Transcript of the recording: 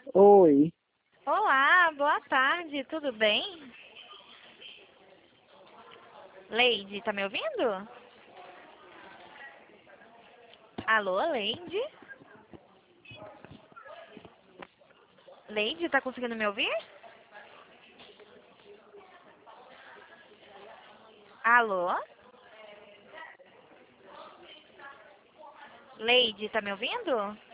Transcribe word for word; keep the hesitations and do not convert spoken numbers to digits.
Oi. Olá, boa tarde, tudo bem? Leide, tá me ouvindo? Alô, Leide? Leide, tá conseguindo me ouvir? Alô? Leide, tá me ouvindo?